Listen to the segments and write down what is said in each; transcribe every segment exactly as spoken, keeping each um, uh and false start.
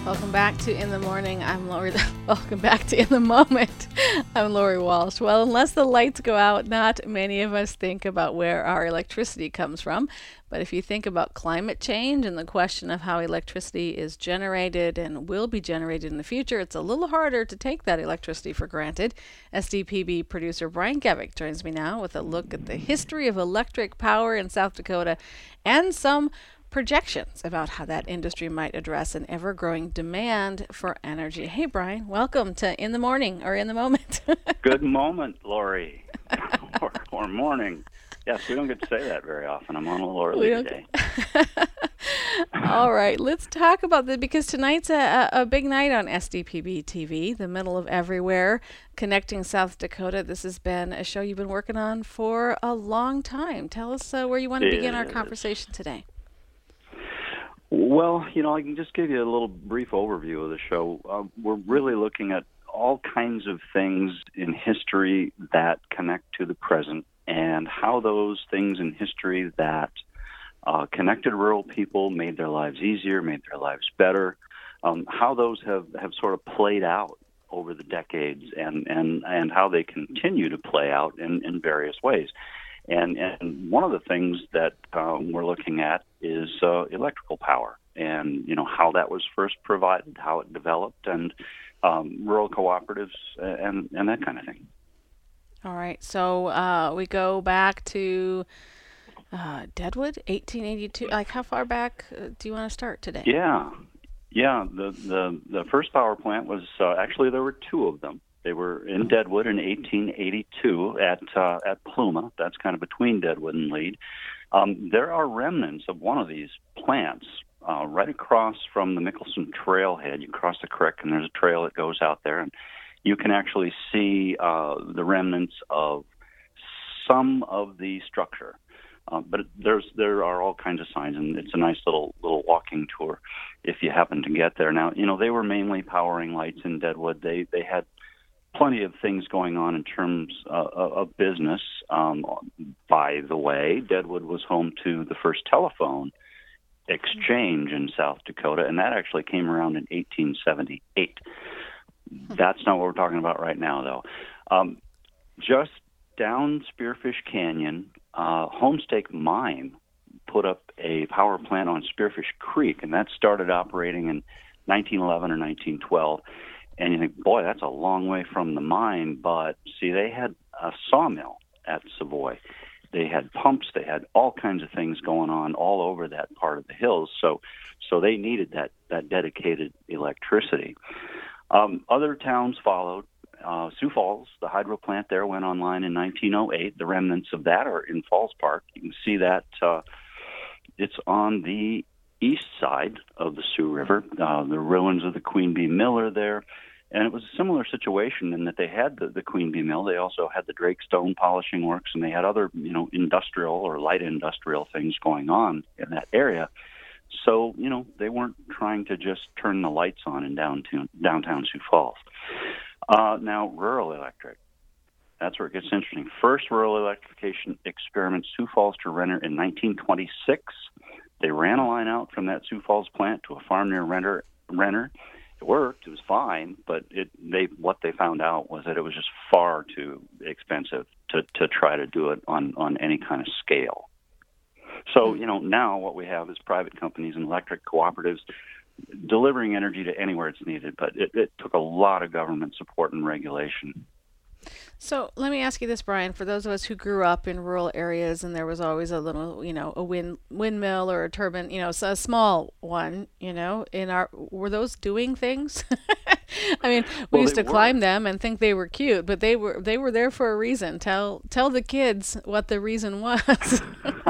Welcome back to In the Morning. I'm Lori. Welcome back to In the Moment. I'm Lori Walsh. Well, unless the lights go out, not many of us think about where our electricity comes from. But if you think about climate change and the question of how electricity is generated and will be generated in the future, it's a little harder to take that electricity for granted. S D P B producer Brian Gevick joins me now with a look at the history of electric power in South Dakota and some projections about how that industry might address an ever-growing demand for energy. Hey, Brian, welcome to In the Morning, or In the Moment. Good moment, Lori, or, or morning. Yes, we don't get to say that very often. I'm on a little early today. All right, let's talk about that, because tonight's a, a big night on S D P B T V, the middle of everywhere, connecting South Dakota. This has been a show you've been working on for a long time. Tell us uh, where you want to begin our conversation today. Well, you know, I can just give you a little brief overview of the show. Uh, we're really looking at all kinds of things in history that connect to the present, and how those things in history that uh, connected rural people, made their lives easier, made their lives better, um, how those have, have sort of played out over the decades, and, and, and how they continue to play out in, in various ways. And, and one of the things that um, we're looking at is uh, electrical power, and you know how that was first provided, how it developed, and um, rural cooperatives, and, and that kind of thing. All right, so uh, we go back to uh, Deadwood, eighteen eighty-two. Like, how far back uh, do you want to start today? Yeah, yeah. The the, the first power plant was uh, actually there were two of them. They were in Deadwood in eighteen eighty-two at uh, at Pluma. That's kind of between Deadwood and Lead. Um, there are remnants of one of these plants uh, right across from the Mickelson Trailhead. You cross the creek, and there's a trail that goes out there, and you can actually see uh, the remnants of some of the structure. Uh, but there's there are all kinds of signs, and it's a nice little little walking tour if you happen to get there. Now, you know, they were mainly powering lights in Deadwood. They they had plenty of things going on in terms uh, of business. Um, by the way, Deadwood was home to the first telephone exchange in South Dakota, and that actually came around in eighteen seventy-eight. That's not what we're talking about right now, though. Um, just down Spearfish Canyon, uh, Homestake Mine put up a power plant on Spearfish Creek, and that started operating in nineteen eleven or nineteen twelve. And you think, boy, that's a long way from the mine. But, see, they had a sawmill at Savoy. They had pumps. They had all kinds of things going on all over that part of the hills. So so they needed that, that dedicated electricity. Um, other towns followed. Uh, Sioux Falls, the hydro plant there, went online in nineteen oh eight. The remnants of that are in Falls Park. You can see that uh, it's on the east side of the Sioux River. Uh, the ruins of the Queen Bee Mill are there. And it was a similar situation in that they had the, the Queen Bee Mill. They also had the Drake Stone Polishing Works, and they had other, you know, industrial or light industrial things going on in that area. So, you know, they weren't trying to just turn the lights on in downtown, downtown Sioux Falls. Uh, now, rural electric. That's where it gets interesting. First rural electrification experiment, Sioux Falls to Renner in nineteen twenty-six. They ran a line out from that Sioux Falls plant to a farm near Renner. Renner. It worked. It was fine, but it they what they found out was that it was just far too expensive to, to try to do it on, on any kind of scale. So, you know, now what we have is private companies and electric cooperatives delivering energy to anywhere it's needed, but it, it took a lot of government support and regulation. So let me ask you this, Brian. For those of us who grew up in rural areas and there was always a little, you know, a wind windmill or a turbine, you know, so a small one, you know, in our, were those doing things? I mean, we well, used to were. climb them and think they were cute, but they were they were there for a reason. Tell tell the kids what the reason was.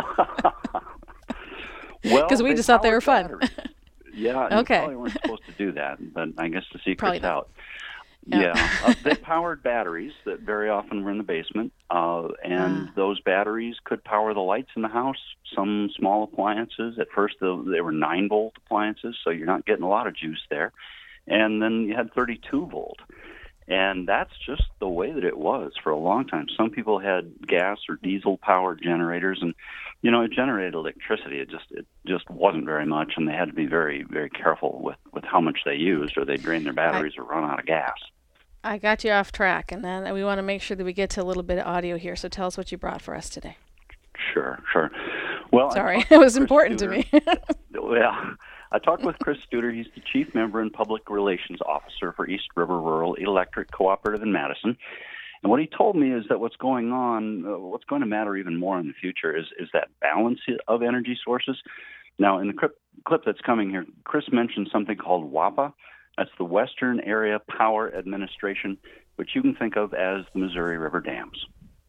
Well, because we just thought they were fun. Yeah, okay. You probably weren't supposed to do that, but I guess the secret's out. Yeah, yeah. uh, they powered batteries that very often were in the basement, uh, and ah. those batteries could power the lights in the house, some small appliances. At first, they were nine-volt appliances, so you're not getting a lot of juice there. And then you had thirty-two volt. And that's just the way that it was for a long time. Some people had gas or diesel-powered generators, and You know, it generated electricity. It just it just wasn't very much, and they had to be very very careful with, with how much they used, or they drain their batteries I, or run out of gas. I got you off track, and then we want to make sure that we get to a little bit of audio here. So tell us what you brought for us today. Sure, sure. Well, sorry, it was important Studer. to me. Well, I talked with Chris Studer. He's the Chief Member and Public Relations Officer for East River Rural Electric Cooperative in Madison. And what he told me is that what's going on, uh, what's going to matter even more in the future is, is that balance of energy sources. Now, in the clip, clip that's coming here, Chris mentioned something called WAPA. That's the Western Area Power Administration, which you can think of as the Missouri River Dams.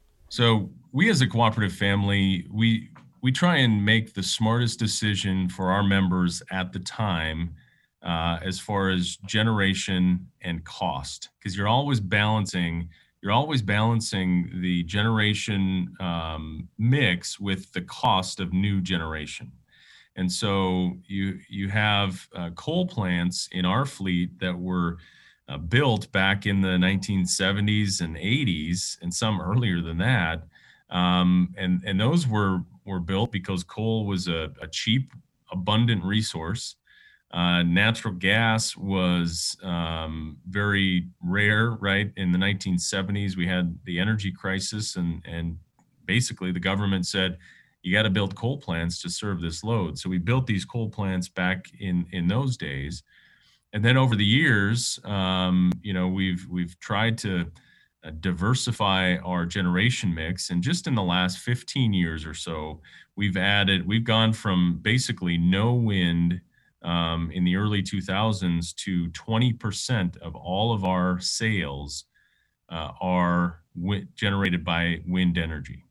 So we as a cooperative family, we we try and make the smartest decision for our members at the time uh, as far as generation and cost, because you're always balancing You're always balancing the generation um, mix with the cost of new generation. And so you you have uh, coal plants in our fleet that were uh, built back in the nineteen seventies and eighties, and some earlier than that. Um, and, and those were, were built because coal was a, a cheap, abundant resource. Uh, natural gas was um, very rare, right? In the nineteen seventies, we had the energy crisis, and, and basically the government said, you got to build coal plants to serve this load. So we built these coal plants back in, in those days. And then over the years, um, you know, we've, we've tried to uh, diversify our generation mix. And just in the last fifteen years or so, we've added, we've gone from basically no wind Um, in the early two thousands to twenty percent of all of our sales uh, are w- generated by wind energy.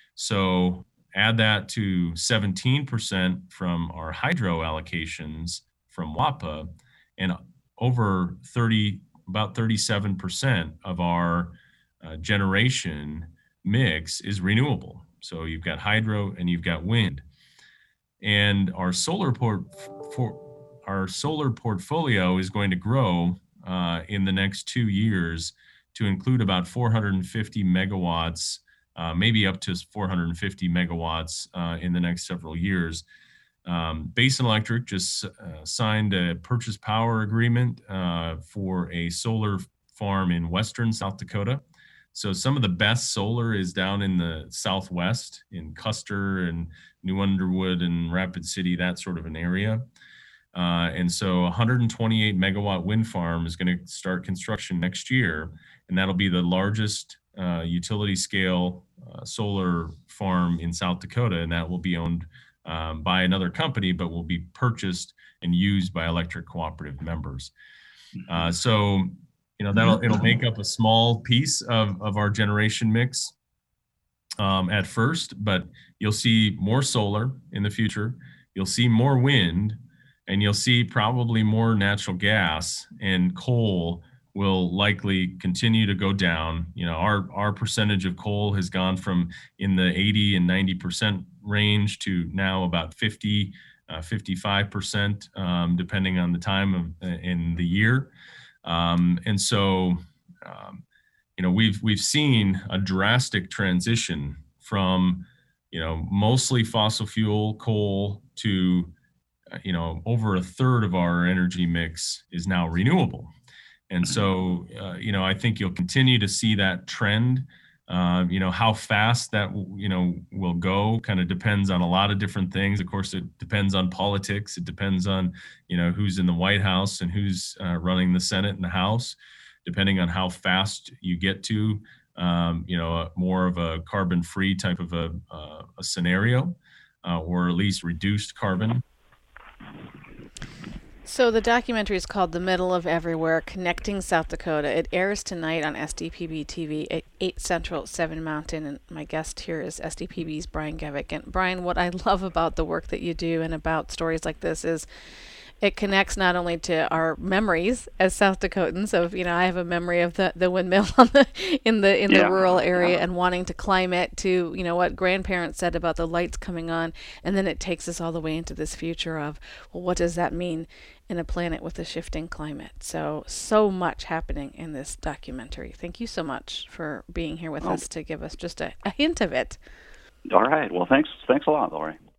So add that to seventeen percent from our hydro allocations from WAPA, and over thirty, about thirty-seven percent of our uh, generation mix is renewable. So you've got hydro and you've got wind. And our solar port for our solar portfolio is going to grow uh, in the next two years to include about four hundred fifty megawatts, uh, maybe up to four hundred fifty megawatts uh, in the next several years. Um, Basin Electric just uh, signed a purchase power agreement uh, for a solar farm in western South Dakota. So some of the best solar is down in the Southwest, in Custer and New Underwood and Rapid City, that sort of an area. Uh, and so a one hundred twenty-eight megawatt wind farm is going to start construction next year. And that'll be the largest uh, utility scale uh, solar farm in South Dakota. And that will be owned um, by another company, but will be purchased and used by electric cooperative members. Uh, so You know, that'll it'll make up a small piece of, of our generation mix um, at first, but you'll see more solar in the future. You'll see more wind, and you'll see probably more natural gas, and coal will likely continue to go down. You know, our our percentage of coal has gone from in the eighty and ninety percent range to now about fifty, uh, fifty-five percent, um, depending on the time of uh, in the year. Um, and so, um, you know, we've we've seen a drastic transition from, you know, mostly fossil fuel coal to, uh, you know, over a third of our energy mix is now renewable. And so, uh, you know, I think you'll continue to see that trend. Uh, you know, how fast that, you know, will go kind of depends on a lot of different things. Of course, it depends on politics. It depends on, you know, who's in the White House and who's uh, running the Senate and the House, depending on how fast you get to, um, you know, a, more of a carbon-free type of a, uh, a scenario, uh, or at least reduced carbon. So the documentary is called The Middle of Everywhere, Connecting South Dakota. It airs tonight on S D P B T V at eight Central, seven Mountain. And my guest here is S D P B's Brian Gevick. And Brian, what I love about the work that you do and about stories like this is it connects not only to our memories as South Dakotans of, you know, I have a memory of the, the windmill on the, in the in yeah. the rural area yeah. and wanting to climb it, to, you know, what grandparents said about the lights coming on. And then it takes us all the way into this future of, well, what does that mean in a planet with a shifting climate? So, so much happening in this documentary. Thank you so much for being here with oh. us to give us just a, a hint of it. All right. Well, thanks. Thanks a lot, Lori.